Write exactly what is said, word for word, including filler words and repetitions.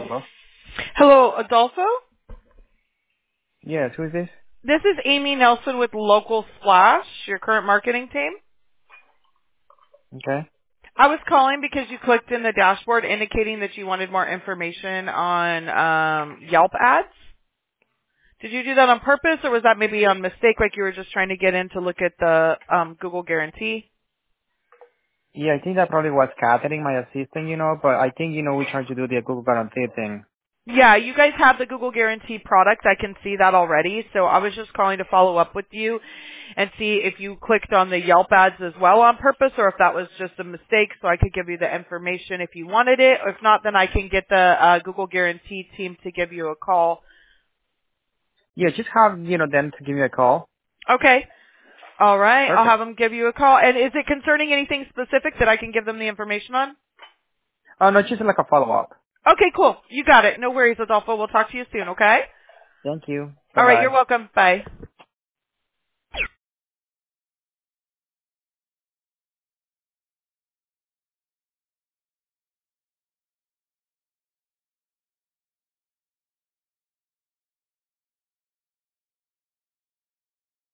Hello? Hello, Adolfo. Yes, who is this? This is Amy Nelson with Local Splash, your current marketing team. Okay. I was calling because you clicked in the dashboard indicating that you wanted more information on um, Yelp ads. Did you do that on purpose, or was that maybe on mistake, like you were just trying to get in to look at the um, Google Guarantee? Yeah, I think that probably was Catherine, my assistant, you know, but I think, you know, we're trying to do the Google Guarantee thing. Yeah, you guys have the Google Guarantee product. I can see that already. So I was just calling to follow up with you and see if you clicked on the Yelp ads as well on purpose, or if that was just a mistake, so I could give you the information if you wanted it. If not, then I can get the uh, Google Guarantee team to give you a call. Yeah, just have, you know, them to give me a call. Okay. All right. I'll Perfect. have them give you a call. And is it concerning anything specific that I can give them the information on? Oh, no, just like a follow-up. Okay, cool. You got it. No worries, Adolfo. We'll talk to you soon, okay? Thank you. All right. Bye-bye. You're welcome. Bye.